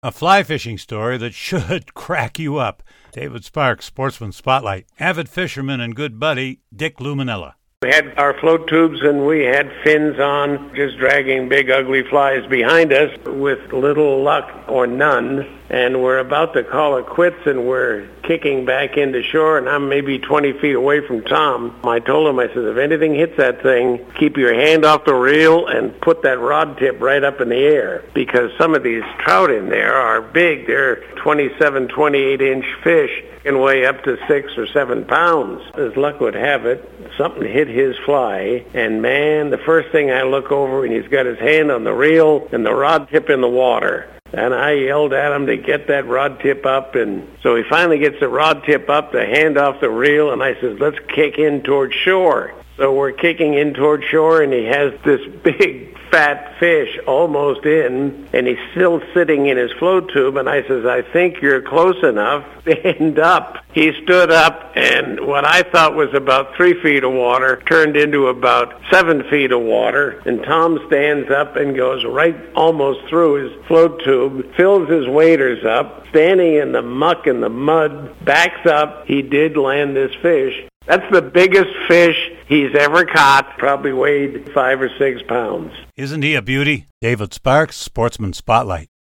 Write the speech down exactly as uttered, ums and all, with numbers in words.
A fly fishing story that should crack you up. David Sparks, Sportsman Spotlight. Avid fisherman and good buddy, Dick Luminella. We had our float tubes and we had fins on, just dragging big ugly flies behind us with little luck or none. And we're about to call it quits and we're kicking back into shore, and I'm maybe twenty feet away from Tom. I told him, I said, if anything hits that thing, keep your hand off the reel and put that rod tip right up in the air, because some of these trout in there are big. They're twenty-seven, twenty-eight inch fish, can weigh up to six or seven pounds. As luck would have it, something hit his fly, and man, the first thing I look over, and he's got his hand on the reel and the rod tip in the water. And I yelled at him to get that rod tip up, and so he finally gets the rod tip up, the hand off the reel, and I says, let's kick in toward shore. So we're kicking in toward shore, and he has this big fat fish almost in, and he's still sitting in his float tube, and I says, I think you're close enough to end up. He stood up, and what I thought was about three feet of water turned into about seven feet of water, and Tom stands up and goes right almost through his float tube, fills his waders up, standing in the muck and the mud, backs up. He did land this fish. That's the biggest fish he's ever caught, probably weighed five or six pounds. Isn't he a beauty? David Sparks, Sportsman Spotlight.